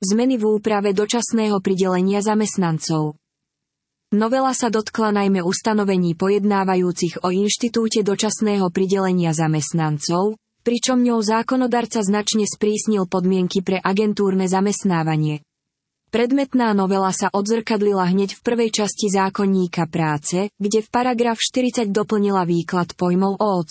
Zmeny v úprave dočasného pridelenia zamestnancov. Novela sa dotkla najmä ustanovení pojednávajúcich o inštitúte dočasného pridelenia zamestnancov, pričom ňou zákonodarca značne sprísnil podmienky pre agentúrne zamestnávanie. Predmetná novela sa odzrkadlila hneď v prvej časti zákonníka práce, kde v paragraf 40 doplnila výklad pojmov OC.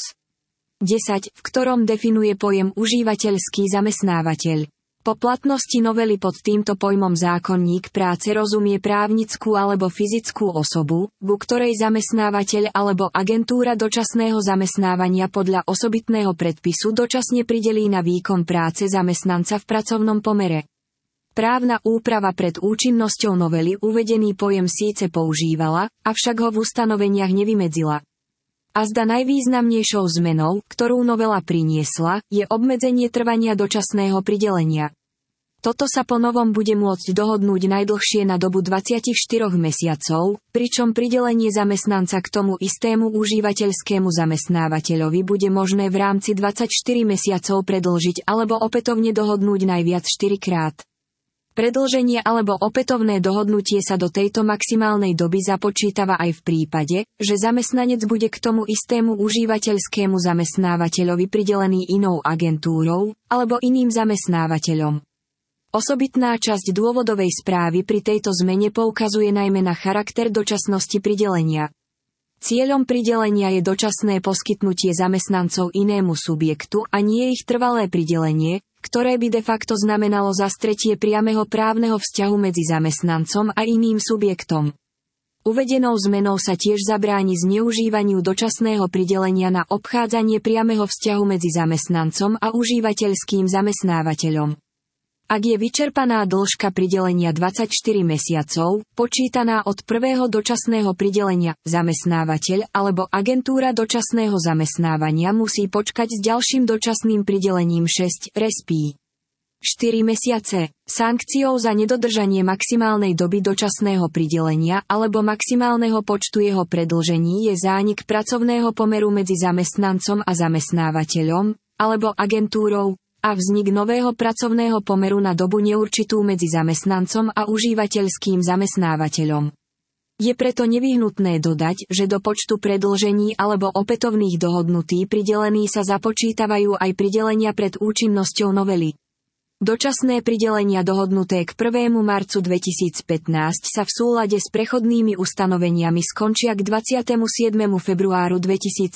10, v ktorom definuje pojem užívateľský zamestnávateľ. Po platnosti novely pod týmto pojmom zákonník práce rozumie právnickú alebo fyzickú osobu, ku ktorej zamestnávateľ alebo agentúra dočasného zamestnávania podľa osobitného predpisu dočasne pridelí na výkon práce zamestnanca v pracovnom pomere. Právna úprava pred účinnosťou novely uvedený pojem síce používala, avšak ho v ustanoveniach nevymedzila. Azda najvýznamnejšou zmenou, ktorú novela priniesla, je obmedzenie trvania dočasného pridelenia. Toto sa po novom bude môcť dohodnúť najdlhšie na dobu 24 mesiacov, pričom pridelenie zamestnanca k tomu istému užívateľskému zamestnávateľovi bude možné v rámci 24 mesiacov predĺžiť alebo opätovne dohodnúť najviac 4 krát. Predĺženie alebo opätovné dohodnutie sa do tejto maximálnej doby započítava aj v prípade, že zamestnanec bude k tomu istému užívateľskému zamestnávateľovi pridelený inou agentúrou alebo iným zamestnávateľom. Osobitná časť dôvodovej správy pri tejto zmene poukazuje najmä na charakter dočasnosti pridelenia. Cieľom pridelenia je dočasné poskytnutie zamestnancov inému subjektu a nie ich trvalé pridelenie, ktoré by de facto znamenalo zastretie priameho právneho vzťahu medzi zamestnancom a iným subjektom. Uvedenou zmenou sa tiež zabráni zneužívaniu dočasného pridelenia na obchádzanie priameho vzťahu medzi zamestnancom a užívateľským zamestnávateľom. Ak je vyčerpaná dĺžka pridelenia 24 mesiacov, počítaná od prvého dočasného pridelenia, zamestnávateľ alebo agentúra dočasného zamestnávania musí počkať s ďalším dočasným pridelením 6, resp. 4 mesiace. Sankciou za nedodržanie maximálnej doby dočasného pridelenia alebo maximálneho počtu jeho predĺžení je zánik pracovného pomeru medzi zamestnancom a zamestnávateľom, alebo agentúrou, a vznik nového pracovného pomeru na dobu neurčitú medzi zamestnancom a užívateľským zamestnávateľom. Je preto nevyhnutné dodať, že do počtu predĺžení alebo opätovných dohodnutí pridelení sa započítavajú aj pridelenia pred účinnosťou novely. Dočasné pridelenia dohodnuté k 1. marcu 2015 sa v súlade s prechodnými ustanoveniami skončia k 27. februáru 2017.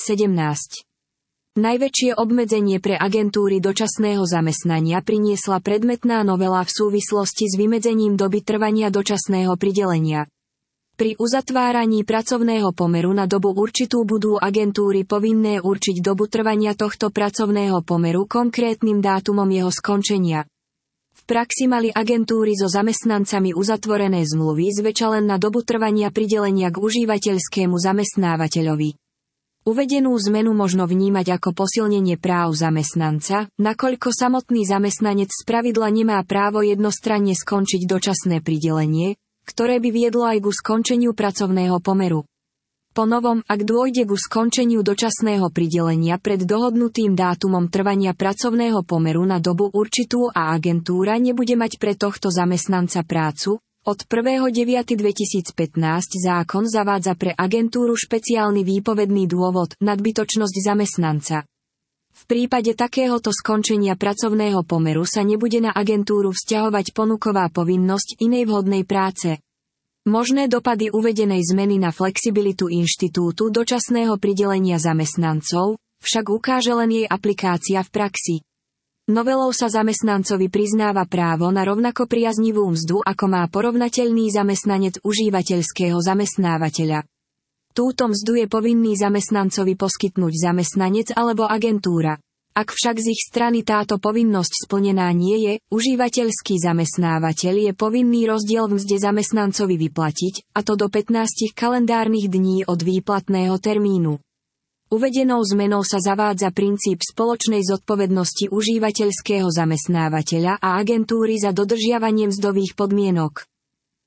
Najväčšie obmedzenie pre agentúry dočasného zamestnania priniesla predmetná novela v súvislosti s vymedzením doby trvania dočasného pridelenia. Pri uzatváraní pracovného pomeru na dobu určitú budú agentúry povinné určiť dobu trvania tohto pracovného pomeru konkrétnym dátumom jeho skončenia. V praxi mali agentúry so zamestnancami uzatvorené zmluvy zväčša len na dobu trvania pridelenia k užívateľskému zamestnávateľovi. Uvedenú zmenu možno vnímať ako posilnenie práv zamestnanca, nakoľko samotný zamestnanec spravidla nemá právo jednostranne skončiť dočasné pridelenie, ktoré by viedlo aj ku skončeniu pracovného pomeru. Po novom, ak dôjde ku skončeniu dočasného pridelenia pred dohodnutým dátumom trvania pracovného pomeru na dobu určitú a agentúra nebude mať pre tohto zamestnanca prácu, od 1.9.2015 zákon zavádza pre agentúru špeciálny výpovedný dôvod, nadbytočnosť zamestnanca. V prípade takéhoto skončenia pracovného pomeru sa nebude na agentúru vzťahovať ponuková povinnosť inej vhodnej práce. Možné dopady uvedenej zmeny na flexibilitu inštitútu dočasného pridelenia zamestnancov však ukáže len jej aplikácia v praxi. Novelou sa zamestnancovi priznáva právo na rovnako priaznivú mzdu, ako má porovnateľný zamestnanec užívateľského zamestnávateľa. Túto mzdu je povinný zamestnancovi poskytnúť zamestnanec alebo agentúra. Ak však z ich strany táto povinnosť splnená nie je, užívateľský zamestnávateľ je povinný rozdiel v mzde zamestnancovi vyplatiť, a to do 15 kalendárnych dní od výplatného termínu. Uvedenou zmenou sa zavádza princíp spoločnej zodpovednosti užívateľského zamestnávateľa a agentúry za dodržiavanie mzdových podmienok.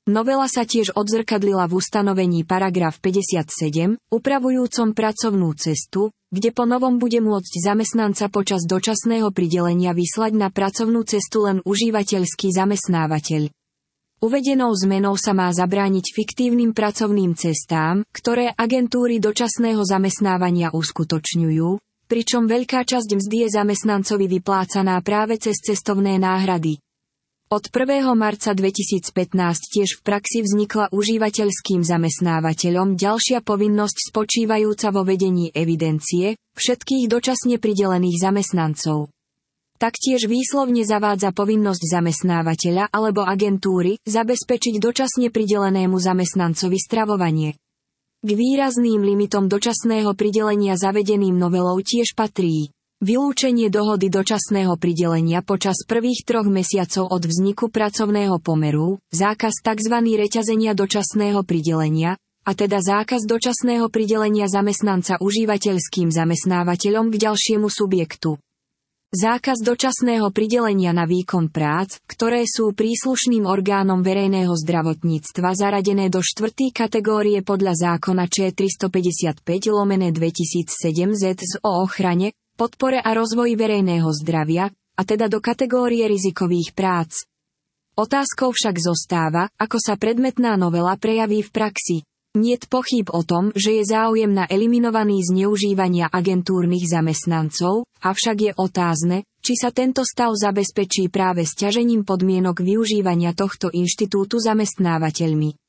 Novela sa tiež odzrkadlila v ustanovení paragraf 57, upravujúcom pracovnú cestu, kde po novom bude môcť zamestnanca počas dočasného pridelenia vyslať na pracovnú cestu len užívateľský zamestnávateľ. Uvedenou zmenou sa má zabrániť fiktívnym pracovným cestám, ktoré agentúry dočasného zamestnávania uskutočňujú, pričom veľká časť mzdy je zamestnancovi vyplácaná práve cez cestovné náhrady. Od 1. marca 2015 tiež v praxi vznikla užívateľským zamestnávateľom ďalšia povinnosť spočívajúca vo vedení evidencie všetkých dočasne pridelených zamestnancov. Taktiež výslovne zavádza povinnosť zamestnávateľa alebo agentúry zabezpečiť dočasne pridelenému zamestnancovi stravovanie. K výrazným limitom dočasného pridelenia zavedeným novelou tiež patrí vylúčenie dohody dočasného pridelenia počas prvých 3 mesiacov od vzniku pracovného pomeru, zákaz tzv. Reťazenia dočasného pridelenia, a teda zákaz dočasného pridelenia zamestnanca užívateľským zamestnávateľom k ďalšiemu subjektu. Zákaz dočasného pridelenia na výkon prác, ktoré sú príslušným orgánom verejného zdravotníctva zaradené do 4. kategórie podľa zákona č. 355/2007 ZS o ochrane, podpore a rozvoji verejného zdravia, a teda do kategórie rizikových prác. Otázkou však zostáva, ako sa predmetná novela prejaví v praxi. Niet pochýb o tom, že je záujem na eliminovaní zneužívania agentúrnych zamestnancov, avšak je otázne, či sa tento stav zabezpečí práve sťažením podmienok využívania tohto inštitútu zamestnávateľmi.